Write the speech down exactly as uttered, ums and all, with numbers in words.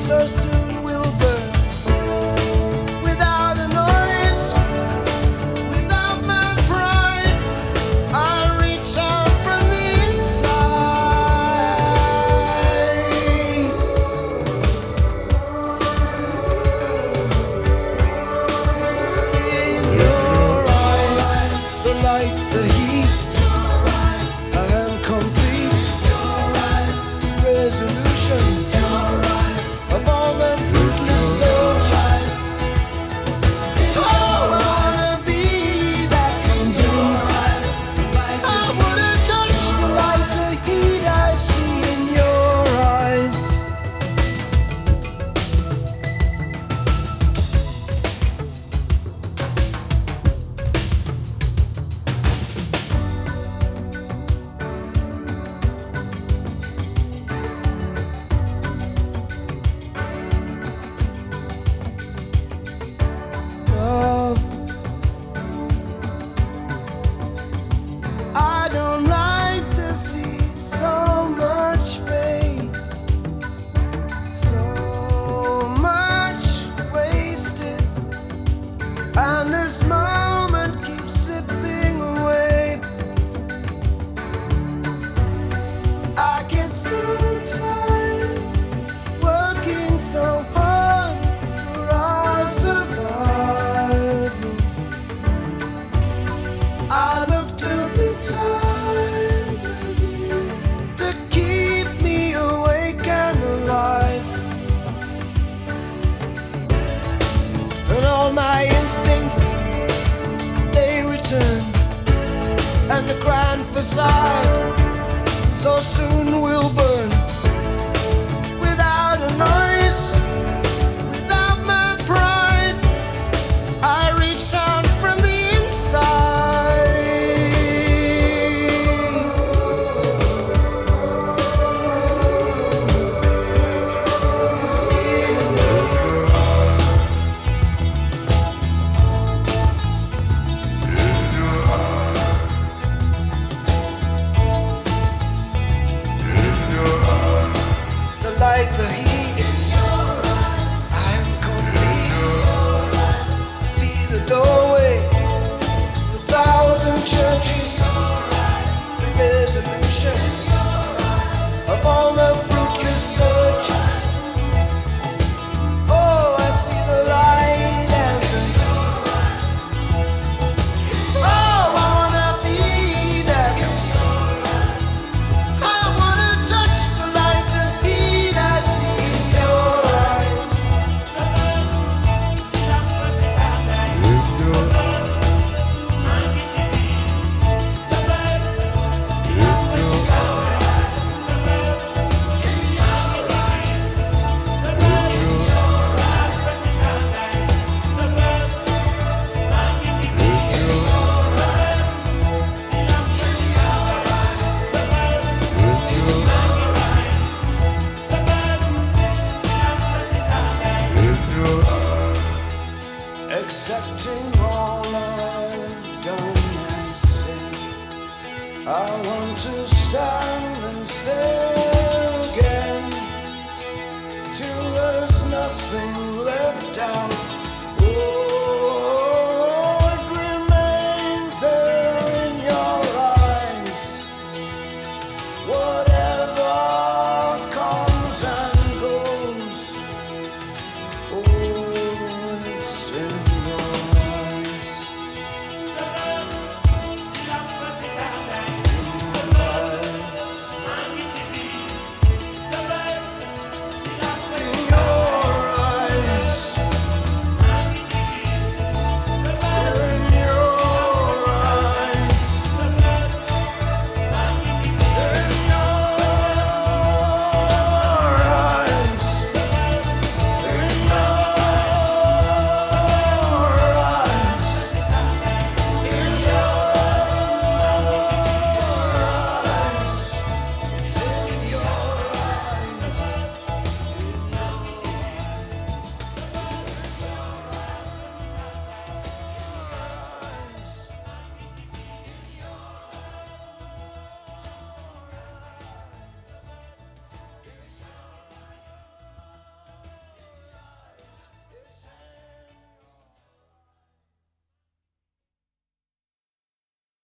so soon will burn without a noise, without my pride. I reach out from the inside. In your eyes, the light, the heat, I am complete. Resolution of all the fruitless soldiers. Oh, I wanna be that complete. I wanna touch the light, the heat I see in your eyes. Love, I don't like to see so much pain, so much wasted, and this moment keeps slipping away. I get so tired working so hard for our survival. I look to the time to keep me awake and alive, and all my instincts, they return, and the grand facade so soon will burn without a noise, without my pride. I reach out from the inside. The light, the heat, I am complete. See the doorway, the thousand churches, the resolution of all the fruitless searches. Oh, I see the light and the oh, I wanna be that. I wanna touch the light, the heat I see in your eyes. Accepting all I've done and said, I want to stand and stare again till there's nothing